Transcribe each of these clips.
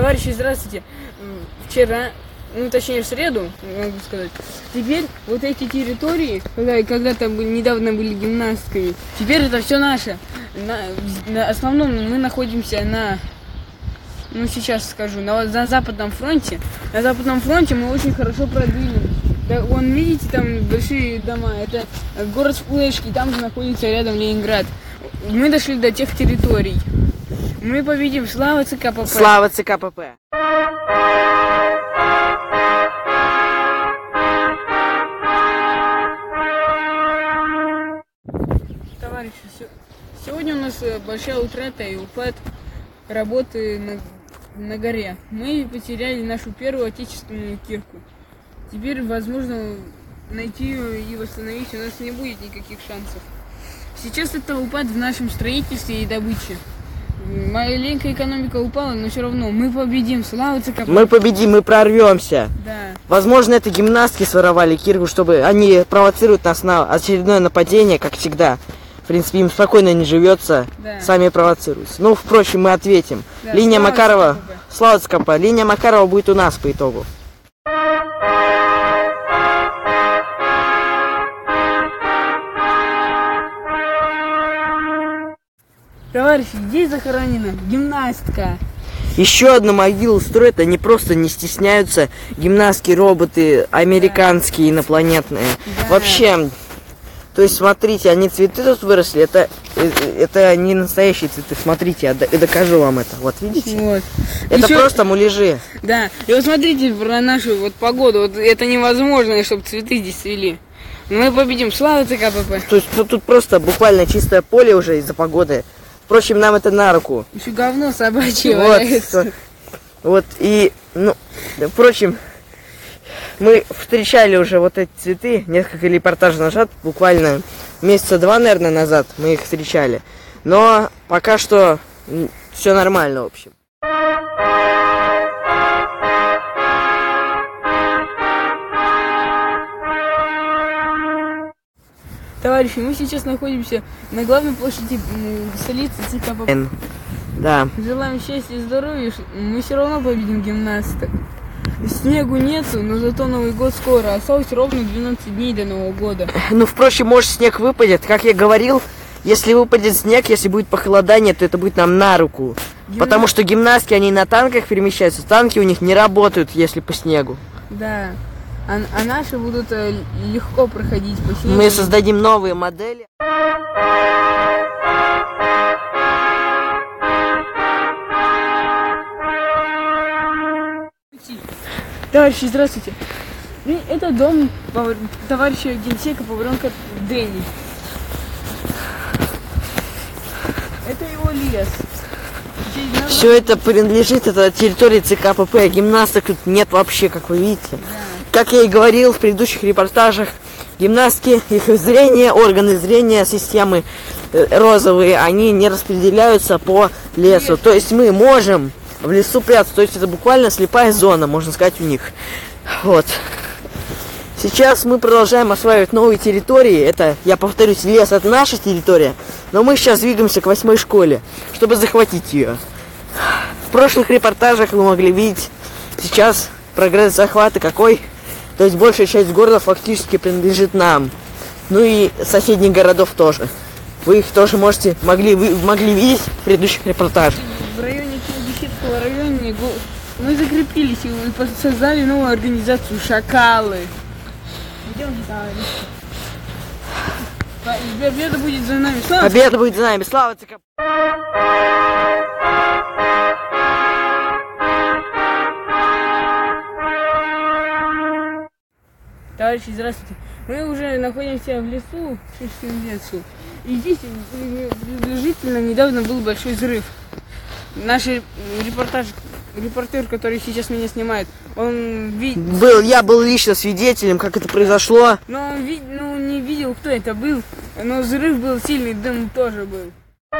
Товарищи, здравствуйте. Вчера, ну точнее в среду, могу сказать, теперь вот эти территории, когда-то недавно были гимнастками, теперь это все наше. На основном мы находимся ну сейчас скажу, на Западном фронте. На Западном фронте мы очень хорошо продвинулись. Да, вон, видите, там большие дома, это город Флешки, там же находится рядом Ленинград. Мы дошли до тех территорий. Мы победим. Слава ЦК-ПП! Слава ЦК-ПП! Товарищи, сегодня у нас большая утрата и упад работы на горе. Мы потеряли нашу первую отечественную кирку. Теперь, возможно, найти ее и восстановить у нас не будет никаких шансов. Сейчас это упад в нашем строительстве и добыче. Маленькая экономика упала, но все равно мы победим. Слава ЦК. Мы победим, мы прорвемся. Да. Возможно, это гимнастки своровали кирку, чтобы они провоцируют нас на очередное нападение, как всегда. В принципе, им спокойно не живется, да. Сами провоцируются. Ну, впрочем, мы ответим. Да, Линия слава Макарова, ЦК-ПП. слава ЦК-ПП. Линия Макарова будет у нас по итогу. Товарищи, здесь захоронена гимнастка. Еще одну могилу строят, они просто не стесняются. Гимнастки, роботы, американские, инопланетные. Да. Вообще, то есть, смотрите, они цветы тут выросли, это не настоящие цветы. Смотрите, я докажу вам это. Вот, видите? Вот. Это Еще... просто муляжи. Да, и вот смотрите про нашу вот погоду. Вот это невозможно, чтобы цветы здесь цвели. Мы победим. Слава ЦК-ПП. То есть, тут просто буквально чистое поле уже из-за погоды. Впрочем, нам это на руку. Еще говно собачье валяется. Вот, и, ну, впрочем, мы встречали уже вот эти цветы несколько репортажей назад, буквально месяца 2, наверное, назад мы их встречали. Но пока что все нормально, в общем. Товарищи, мы сейчас находимся на главной площади столицы ЦК-ПП. Да. Желаем счастья и здоровья. Мы все равно победим гимнасток. Снегу нету, но зато Новый год скоро. Осталось ровно 12 дней до Нового года. Ну, впрочем, может, снег выпадет. Как я говорил, если выпадет снег, если будет похолодание, то это будет нам на руку. Потому что гимнастки, они на танках перемещаются. Танки у них не работают, если по снегу. Да. А наши будут легко проходить по снегу. Мы создадим новые модели. Товарищи, здравствуйте. Это дом товарища генсека Павленко Дэни. Это его лес. Все это принадлежит этой территории ЦК-ПП. Гимнасток тут нет вообще, как вы видите. Да. Как я и говорил в предыдущих репортажах, гимнастки, их зрение, органы зрения, системы розовые, они не распределяются по лесу. То есть мы можем в лесу прятаться. То есть это буквально слепая зона, можно сказать, у них. Вот. Сейчас мы продолжаем осваивать новые территории. Это, я повторюсь, лес — это наша территория. Но мы сейчас двигаемся к 8-й школе, чтобы захватить ее. В прошлых репортажах вы могли видеть сейчас прогресс захвата какой. То есть большая часть города фактически принадлежит нам. Ну и соседних городов тоже. Вы их тоже могли видеть в предыдущих репортажах. В районе Беседского района мы закрепились и создали новую организацию «Шакалы». Идемте, товарищи. Победа будет за нами. Слава! Победа будет за нами. Слава ЦК! Товарищи, здравствуйте. Мы уже находимся в лесу, в Шишском лесу. И здесь приблизительно недавно был большой взрыв. Наш репортер, который сейчас меня снимает, я был лично свидетелем, как это произошло. Но он не видел, кто это был. Но взрыв был сильный, дым тоже был.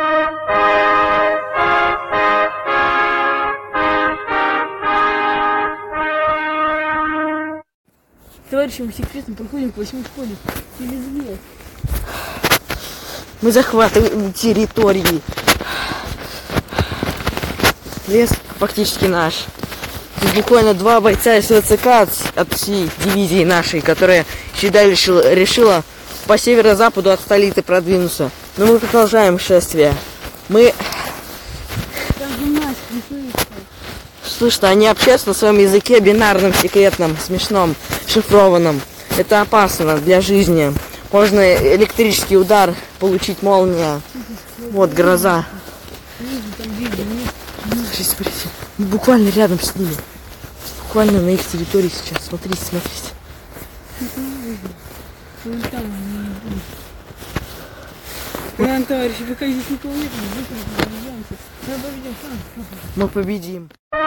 Товарищи, мы секретно проходим к 8-й школе через лес. Мы захватываем территории. Лес фактически наш. Здесь буквально 2 бойца из ВЦК от всей дивизии нашей, которая считали, решила по северо-западу от столицы продвинуться. Но мы продолжаем шествие. Мы... Слышно, они общаются на своем языке бинарном, секретном, смешном, шифрованном. Это опасно для жизни. Можно электрический удар получить, молния. Вот гроза. Смотрите, буквально рядом с ними. Буквально на их территории сейчас. Смотрите, смотрите. Товарищи, пока здесь никого нет, мы победим.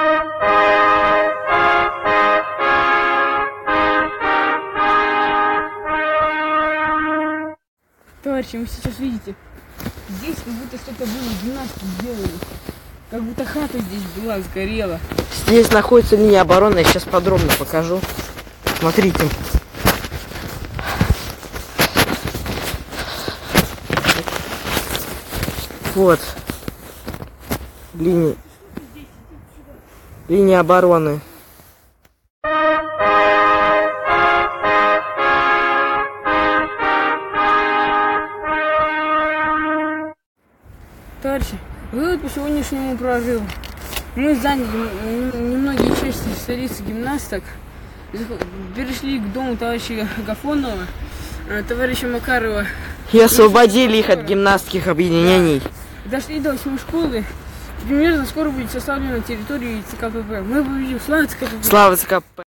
Товарищи, вы сейчас видите, здесь как будто что-то было, гимнастику делали. Как будто хата здесь была, сгорела. Здесь находится линия обороны, я сейчас подробно покажу. Смотрите. Вот. Линия обороны. Товарищи, вывод по сегодняшнему прорыву. Мы заняли немногие части столицы гимнасток, перешли к дому товарища Агафонова, товарища Макарова. И освободили их от гимнастских объединений. Да. Дошли до 8 школы. Примерно скоро будет составлена территория ЦК ПП. Мы победим. Слава ЦК ПП! Слава ЦК ПП!